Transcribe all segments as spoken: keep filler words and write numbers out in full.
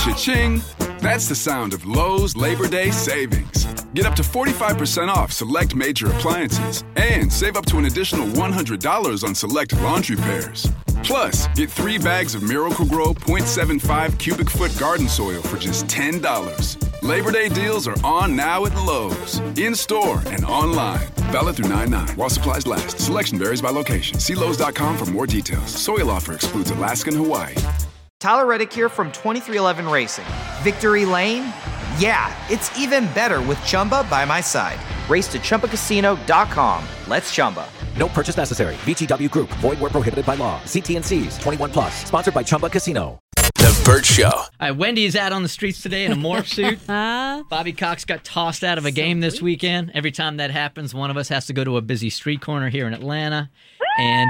Cha-ching! That's the sound of Lowe's Labor Day savings. Get up to forty-five percent off select major appliances and save up to an additional one hundred dollars on select laundry pairs. Plus, get three bags of Miracle-Gro point seven five cubic foot garden soil for just ten dollars. Labor Day deals are on now at Lowe's, in-store and online. Valid through nine nine while supplies last. Selection varies by location. See Lowe's dot com for more details. Soil offer excludes Alaska and Hawaii. Tyler Reddick here from twenty-three eleven Racing. Victory Lane? Yeah, it's even better with Chumba by my side. Race to Chumba Casino dot com. Let's Chumba. No purchase necessary. V G W Group. Void where prohibited by law. See T and C's. twenty-one plus. Sponsored by Chumba Casino. The Burt Show. All right, Wendy is out on the streets today in a morph suit. uh, Bobby Cox got tossed out of a so game this weekend. Every time that happens, one of us has to go to a busy street corner here in Atlanta and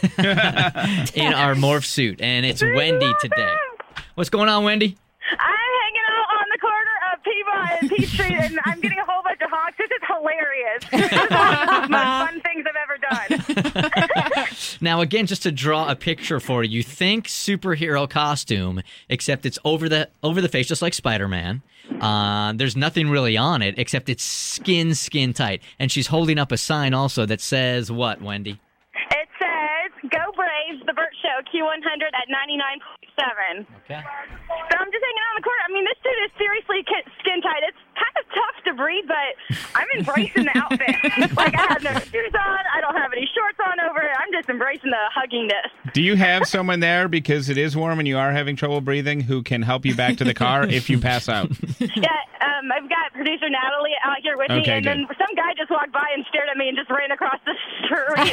uh, in our morph suit. And it's Wendy today. What's going on, Wendy? I'm hanging out on the corner of Peabody and Peachtree, and I'm getting a whole bunch of honks. This is hilarious. This is one of the most fun things I've ever done. Now, again, just to draw a picture for you, you think superhero costume, except it's over the over the face, just like Spider-Man. Uh, there's nothing really on it, except it's skin, skin tight. And she's holding up a sign also that says what, Wendy? It says, "Go Braves, The Burt Show, Q one hundred at ninety-nine point seven. Okay. So I'm just hanging out in the corner. I mean, this suit is seriously skin tight. It's kind of tough to breathe, but I'm embracing the outfit. Like, I have no shoes on. I don't have any shorts on over it. I'm just embracing the huggingness. Do you have someone there, because it is warm and you are having trouble breathing, who can help you back to the car if you pass out? Yeah, um, I've got producer Natalie out here with Okay, me, and good. then some guy just walked by and stared at me and just ran across the street.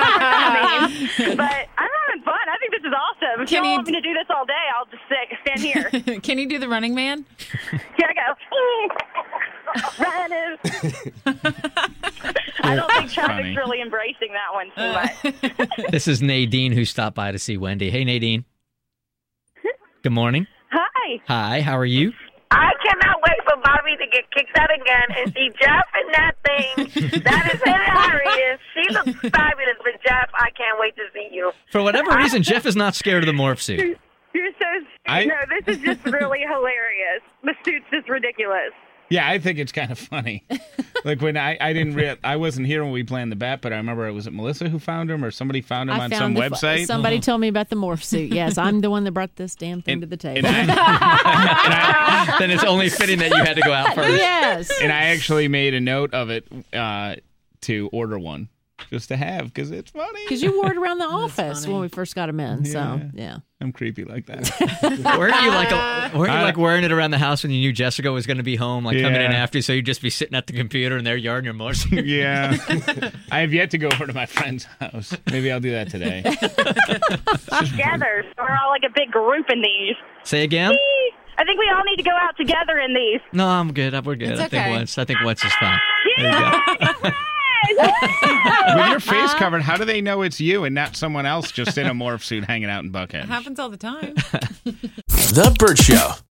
I mean, but I'm having fun. I think this is awesome. If Can you you- want me to do this all day, I'll just sit, stand here. Can you do the Running Man? Here I go. Running. I don't think traffic's funny. really embracing that one too much. This is Nadine, who stopped by to see Wendy. Hey, Nadine. Good morning. Hi. Hi, how are you? I cannot wait for Bobby to get kicked out again and see Jeff in that thing. That is hilarious. She looks fabulous, but Jeff, I can't wait to see you. For whatever reason, Jeff is not scared of the morph suit. You're so I- No, this is just really hilarious. The suit's just ridiculous. Yeah, I think it's kind of funny. Like when I, I didn't re- I wasn't here when we planned the bet, but I remember, was it Melissa who found him, or somebody found him I on found some the- website? Somebody told me about the morph suit. Yes, I'm the one that brought this damn thing And- to the table. and I- and I- Then it's only fitting that you had to go out first. Yes. And I actually made a note of it uh, to order one, just to have, because it's funny. Because you wore it around the office when we first got him in. So, yeah. I'm creepy like that. Weren't you like a, weren't you I- like wearing it around the house when you knew Jessica was going to be home, like coming in Yeah. after you, so you'd just be sitting at the computer and they're yarding your morph suit? Yeah. I have yet to go over to my friend's house. Maybe I'll do that today. Together. So we're all like a big group in these. Say again? I think we all need to go out together in these. No, I'm good. We're good. It's I think okay. once. I think once is fine. There you go. With your face covered, how do they know it's you and not someone else just in a morph suit hanging out in Buckhead? It happens all the time. The Burt Show.